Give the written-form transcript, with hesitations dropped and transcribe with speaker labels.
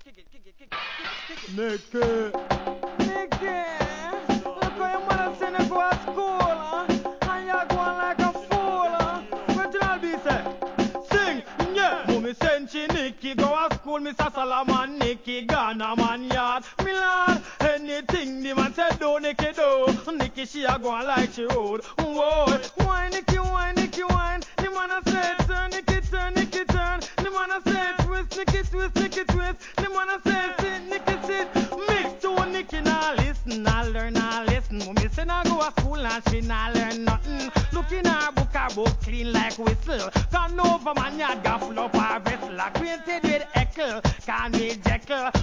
Speaker 1: Nicky, look how your mother send you go to school, and you're going like a fool, What you all be say? Sing, yeah. Mommy send she Nicky go to school, Mr. Solomon, Nicky Ghana man yard. Me lord, anything the man said do, Nicky do. Nicky she a go like she road. Whoa, why Nicky, the man a say turn, Nicky turn, Nicky turn. The man a say twist, Nicky twist, Nicky twist. The man a say sit, Nicky sit. Mix to Nicky now listen, I learn, I listen. Mommy say now go to school and she not learn nothing. Look in her book clean like whistle. Turn over man yard got full up her vessel. Acquainted with Eckle, can't be Jekyll.